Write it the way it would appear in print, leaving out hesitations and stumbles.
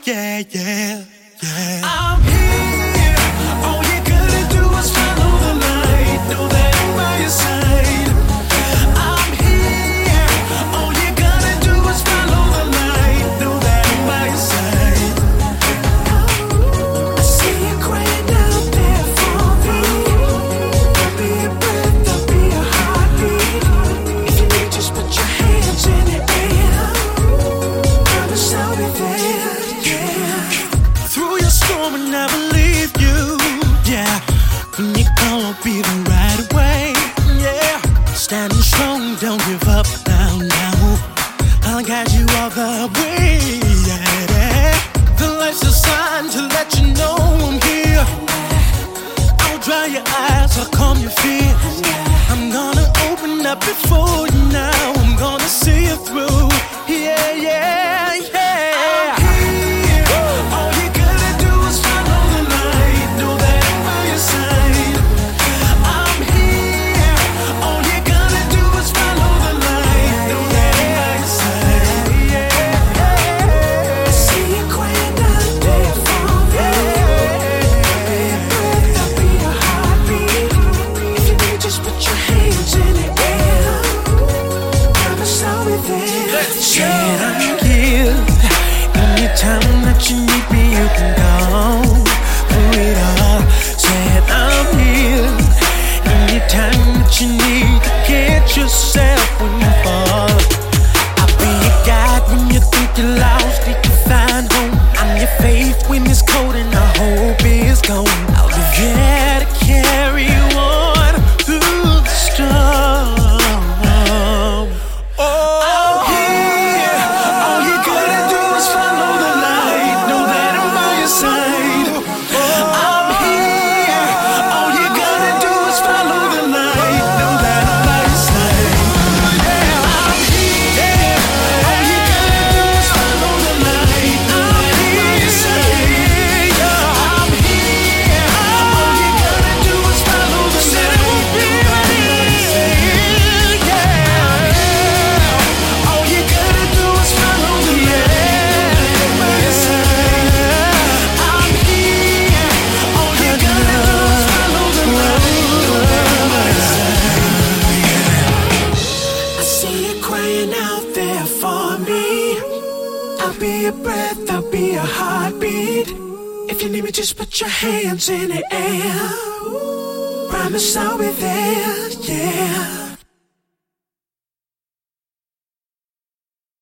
yeah, yeah, yeah. I'm here. All you gotta do is follow the light. Know that I'm by your side. I'm here. All you gotta do is follow the light. Know that I'm by your side. I see you crying out there for me. I'll be a breath, I'll be a heartbeat. If you need, just put your hands in the air. Promise I'll be there, yeah. Through your storm and I believe you, yeah. When you call, I'll be there right away, yeah. Standing strong, don't give up now, now. I'll guide you all the way, yeah. The life's a sign to let you know I'm here. I'll dry your eyes, I'll calm your fears. I'm gonna open up before you now. I'm gonna see you through, yeah, yeah, yeah. All you gotta do is follow the light. Know that I'm by your side. I'm here. All you gotta do is follow the light. Know that I'm by your side. I see you crying out there for me. I'll be a breath, I'll be a heartbeat. If you need, just put your hands in the air. Promise I'll be there. Said I'm here. Anytime that you need me, you can go. Through it all. Said I'm here. Anytime that you need to get yourself when you fall. I'll be your guide when you think you're lost. You can find home. I'm your faith when it's cold and the hope is gone. I'll be there to carry you on through the storm. I'm here. All you gotta do is follow the light. Know that I'm by your side. I'm here. All you gotta do is follow the light. Know that I'm by your side. I'm here. All you gotta do is follow the light. Know that I'm by your side. I'm here. All you gotta do is follow the light. Know that I'm by your side. All you gotta do is follow the light. By your side. I'm here. All you gotta do is follow the light. By your side. I see you crying out there for me. I'll be a breath, I'll be a heartbeat. If you need me, just put your hands in the air. Promise I'll be there, yeah.